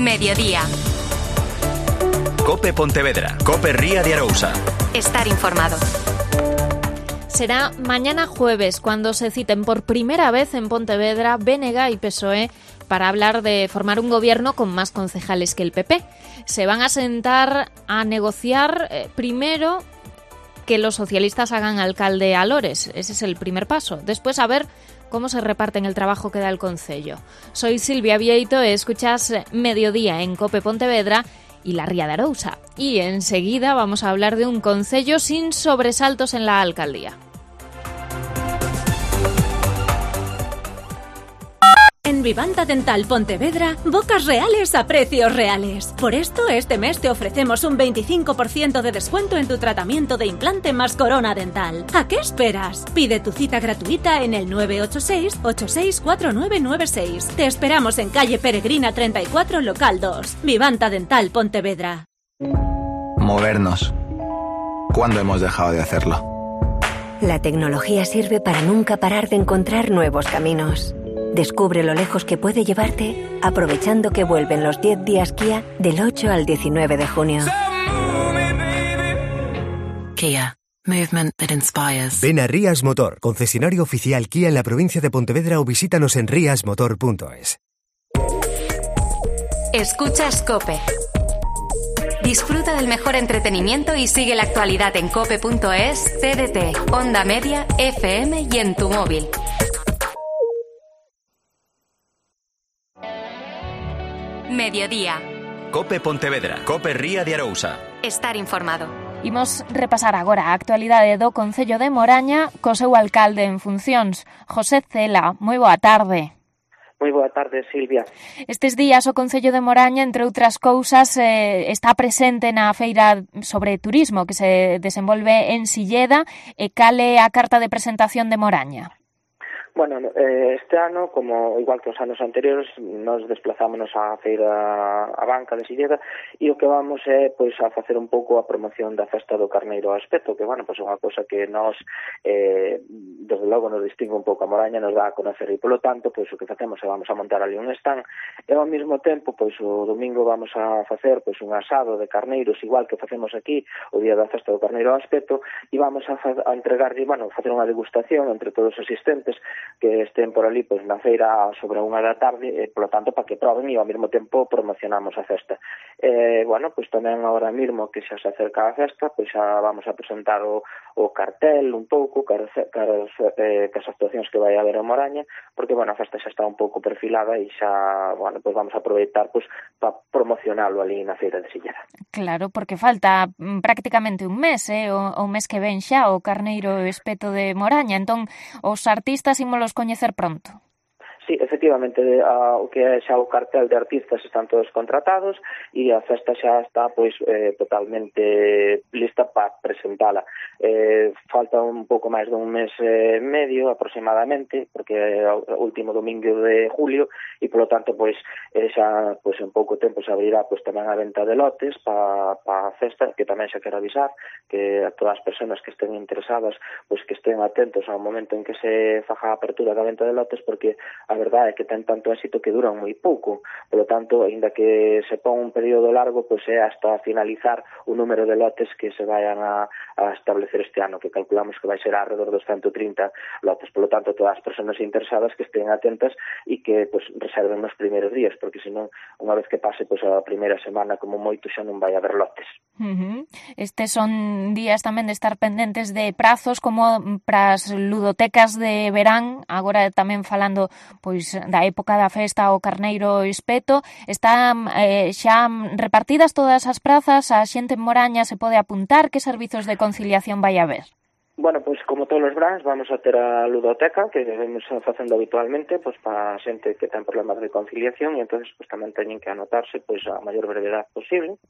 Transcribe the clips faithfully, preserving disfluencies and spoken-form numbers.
Mediodía. Cope Pontevedra, Cope Ría de Arousa. Estar informado. Será mañana jueves cuando se citen por primera vez en Pontevedra B N G y P S O E para hablar de formar un gobierno con más concejales que el P P. Se van a sentar a negociar eh, primero que los socialistas hagan alcalde a Lores. Ese es el primer paso. Después a ver cómo se reparten el trabajo que da el concello. Soy Silvia Vieito, escuchas Mediodía en Cope Pontevedra y la Ría de Arousa. Y enseguida vamos a hablar de un concello sin sobresaltos en la alcaldía. En Vivanta Dental Pontevedra, bocas reales a precios reales. Por esto, este mes te ofrecemos un veinticinco por ciento de descuento en tu tratamiento de implante más corona dental. ¿A qué esperas? Pide tu cita gratuita en el nueve ocho seis, ocho seis cuatro nueve nueve seis. Te esperamos en calle Peregrina treinta y cuatro, local dos. Vivanta Dental Pontevedra. Movernos. ¿Cuándo hemos dejado de hacerlo? La tecnología sirve para nunca parar de encontrar nuevos caminos. Descubre lo lejos que puede llevarte aprovechando que vuelven los diez días Kia del ocho al diecinueve de junio. Kia. Movement that inspires. Ven a Rías Motor, concesionario oficial Kia en la provincia de Pontevedra, o visítanos en rias motor punto es. Escuchas Cope. Disfruta del mejor entretenimiento y sigue la actualidad en cope punto es, T D T, Onda Media, F M y en tu móvil. Mediodía. Cope Pontevedra, Cope Ría de Arousa. Estar informado. Imos repasar agora a actualidade do Concello de Moraña co seu alcalde en funcións, José Cela. Moi boa tarde. Moi boa tarde, Silvia. Estes días o Concello de Moraña, entre outras cousas, eh, está presente na feira sobre turismo que se desenvolve en Silleda. E cal é a carta de presentación de Moraña? Bueno, este ano, como igual que os anos anteriores, nos desplazámonos á feira a banca de Silleda e o que vamos é pois a facer un pouco a promoción da festa do Carneiro ao Espeto, que bueno, pois é unha cousa que nos eh, desde logo nos distingue un pouco a Moraña, nos dá a conocer e polo tanto, pois o que facemos é vamos a montar ali un stand e ao mesmo tempo, pois o domingo vamos a facer pois un asado de carneiros igual que facemos aquí o día da festa do Carneiro ao Espeto e vamos a, fa- a entregarlle, bueno, facer unha degustación entre todos os asistentes que estén por ali pois na feira sobre unha da tarde e, polo tanto, para que proben e ao mesmo tempo promocionamos a festa. Eh, bueno, pois tamén agora mesmo que xa se acerca a festa, pois xa vamos a presentar o, o cartel un pouco, caras, caras, eh, cas actuacións que vai haber en Moraña, porque, bueno, a festa xa está un pouco perfilada e xa, bueno, pois vamos a aproveitar pois para promocionalo ali na feira de Silleda. Claro, porque falta mm, prácticamente un mes, eh, o, o mes que ven xa o Carneiro Espeto de Moraña, entón os artistas ímolos coñecer pronto. Sí, efectivamente, a, o que é xa o cartel de artistas están todos contratados e a festa xa está pois eh, totalmente lista para presentala. Eh, falta un pouco máis dun mes e eh, medio aproximadamente, porque é o último domingo de julio e polo tanto pois eh, xa pois en pouco tempo se abrirá pois tamén a venta de lotes para pa a festa, que tamén xa quero avisar que a todas as persoas que estén interesadas pois que estén atentos ao momento en que se faja a apertura da venta de lotes, porque a verdade é que ten tanto éxito que duran moi pouco. Polo tanto, aínda que se pon un período largo, pois é hasta finalizar o número de lotes que se vayan a, a establecer este ano, que calculamos que vai ser alrededor dos ciento trinta lotes. Polo tanto, todas as persoas interesadas que estén atentas e que pois reserven nos primeiros días, porque senón, unha vez que pase pois a primeira semana, como moito, xa non vai haber lotes. Uh-huh. Estes son días tamén de estar pendentes de prazos como para as ludotecas de verán, agora tamén falando pois da época da festa o Carneiro Espeto. Están eh, xa repartidas todas as prazas, a xente en Moraña se pode apuntar, que servizos de conciliación vai haber? Bueno, pois como todos os verans vamos a ter a ludoteca que vemos facendo habitualmente pois para a xente que ten problemas de conciliación e entonces pois tamén teñen que anotarse pois a maior brevedade posible.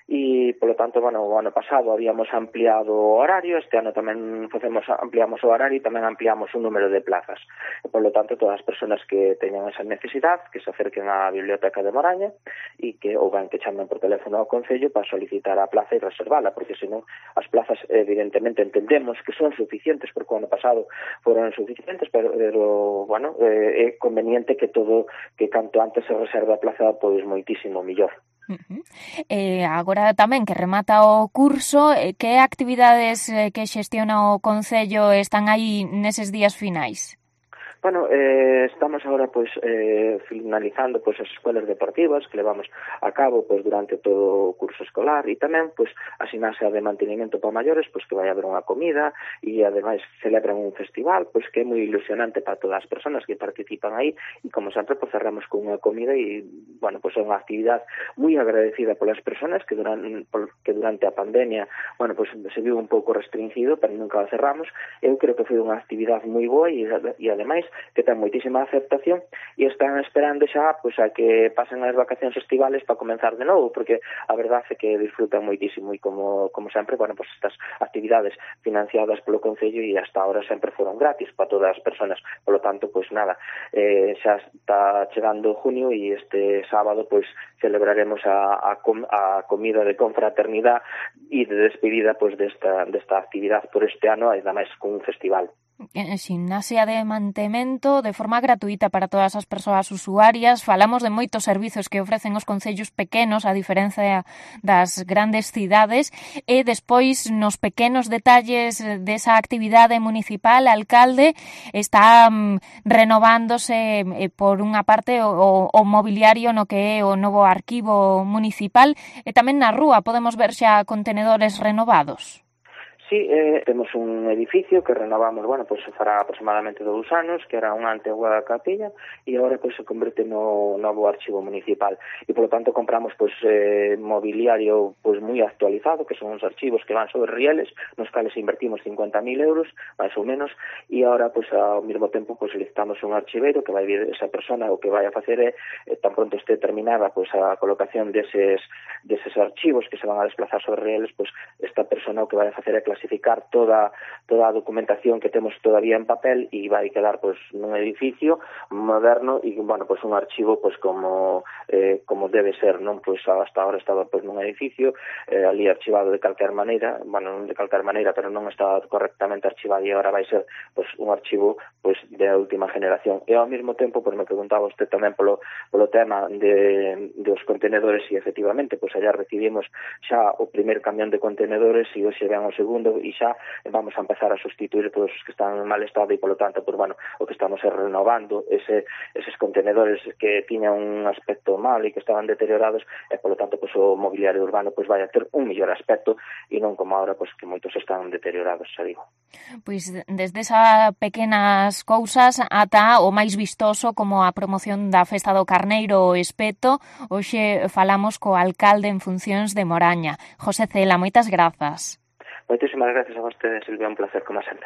e, polo tanto, bueno, o ano pasado habíamos ampliado o horario, este ano tamén facemos, ampliamos o horario e tamén ampliamos o número de plazas. E, polo tanto, todas as persoas que teñan esa necesidade, que se acerquen á Biblioteca de Moraña e que ou ben que chamen por teléfono ao Concello para solicitar a plaza e reservala, porque senón as plazas, evidentemente, entendemos que son suficientes, porque o ano pasado foron suficientes, pero, pero bueno, eh, é conveniente que todo, que canto antes se reserve a plaza, pois moitísimo millor. Uh-huh. Eh, agora tamén que remata o curso, eh, que actividades eh, que xestiona o Concello están aí neses días finais? Bueno, eh, estamos agora pois eh, finalizando pois as escolas deportivas que levamos a cabo pois durante todo o curso escolar e tamén pois a ximnasia de mantenimento para maiores, pois que vai haber unha comida e ademais celebran un festival pois que é moi ilusionante para todas as persoas que participan aí e como sempre pois cerramos con unha comida e bueno, pois é unha actividade moi agradecida polas persoas que durante que durante a pandemia, bueno, pois se viu un pouco restringido, pero nunca a cerramos. Eu creo que foi unha actividade moi boa e, e ademais que ten moitísima aceptación e están esperando xa pois a que pasen as vacacións estivales para comenzar de novo, porque a verdade é que disfrutan moitísimo e como, como sempre, bueno, pois estas actividades financiadas polo Concello e hasta ahora sempre foron gratis para todas as persoas, polo tanto, pois nada, eh, xa está chegando junio e este sábado pois celebraremos a, a, com, a comida de confraternidade e de despedida pois desta, desta actividade por este ano e ademais con un festival. Ximnasia de mantemento de forma gratuita para todas as persoas usuarias. Falamos de moitos servizos que ofrecen os concellos pequenos a diferencia das grandes cidades e despois nos pequenos detalles desa actividade municipal, alcalde está um, renovándose eh, por unha parte o, o mobiliario no que é o novo arquivo municipal e tamén na rúa podemos ver xa contenedores renovados. Sí, eh, temos un edificio que renovamos, bueno, pois pues, fará aproximadamente dous anos, que era unha antigua capilla, e agora pois pues, se converte no novo archivo municipal. E, polo tanto, compramos pois pues, eh, mobiliario pois pues, moi actualizado, que son os archivos que van sobre rieles, nos cales invertimos cincuenta mil euros, máis ou menos, e agora, pois, pues, ao mesmo tempo, pois, pues, licitamos un archiveiro que vai vir esa persona, o que vai a facer é, eh, tan pronto este terminada, pois, pues, a colocación deses, deses archivos que se van a desplazar sobre rieles, pois, pues, esta persona o que vai a facer é clasificar clasificar toda toda a documentación que temos todavía en papel e vai quedar pois nun edificio moderno e bueno, pois un archivo pois como eh, como debe ser, non? Pois hasta ahora estaba pois nun edificio eh, ali archivado de calquer maneira, bueno, non de calquer maneira, pero non estaba correctamente archivado e agora vai ser pois un archivo pois de última generación. E ao mesmo tempo, pois me preguntaba usted tamén polo polo tema de dos contenedores e efectivamente, pois allá recibimos xa o primer camión de contenedores e hoxe ven o segundo e xa vamos a empezar a sustituir todos os que están en mal estado e, polo tanto, pues, bueno, o que estamos é renovando ese, eses contenedores que tiñan un aspecto mal e que estaban deteriorados e, polo tanto, pues, o mobiliario urbano pues, vai a ter un mellor aspecto e non como agora pues, que moitos están deteriorados, xa digo. Pois desde esas pequenas cousas ata o máis vistoso como a promoción da Festa do Carneiro o Espeto, hoxe falamos co alcalde en funcións de Moraña, José Cela, moitas grazas. Moitísimas gracias a vostedes, Silvia, un placer como sempre.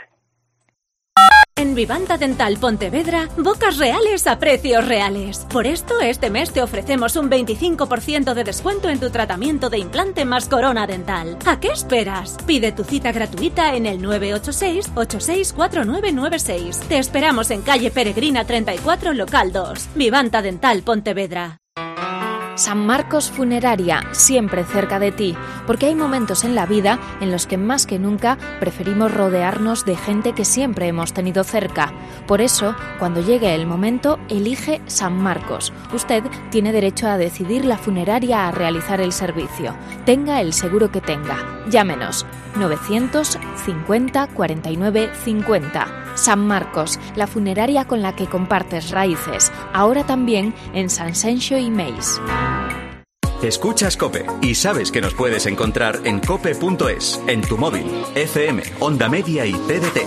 En Vivanta Dental Pontevedra, bocas reales a precios reales. Por esto, este mes te ofrecemos un veinticinco por ciento de descuento en tu tratamiento de implante más corona dental. ¿A qué esperas? Pide tu cita gratuita en el nueve ocho seis, ocho seis cuatro nueve nueve seis. Te esperamos en calle Peregrina treinta y cuatro, local dos. Vivanta Dental Pontevedra. San Marcos Funeraria, siempre cerca de ti, porque hay momentos en la vida en los que más que nunca preferimos rodearnos de gente que siempre hemos tenido cerca. Por eso, cuando llegue el momento, elige San Marcos. Usted tiene derecho a decidir la funeraria a realizar el servicio. Tenga el seguro que tenga. Llámenos novecientos cincuenta cuarenta y nueve cincuenta. San Marcos, la funeraria con la que compartes raíces. Ahora también en Sanxenxo y Meis. Escuchas COPE y sabes que nos puedes encontrar en cope punto es, en tu móvil, F M, Onda Media y T D T.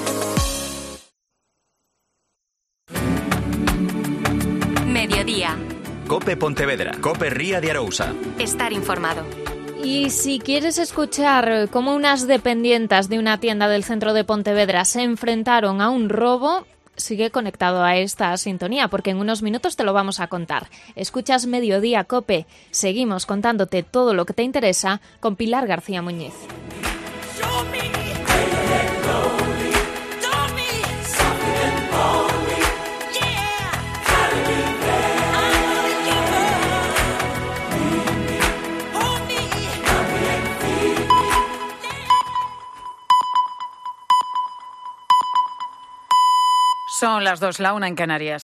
Mediodía. COPE Pontevedra, COPE Ría de Arousa. Estar informado. Y si quieres escuchar cómo unas dependientas de una tienda del centro de Pontevedra se enfrentaron a un robo, sigue conectado a esta sintonía porque en unos minutos te lo vamos a contar. Escuchas Mediodía Cope. Seguimos contándote todo lo que te interesa con Pilar García Muñiz. Son las dos, la una en Canarias.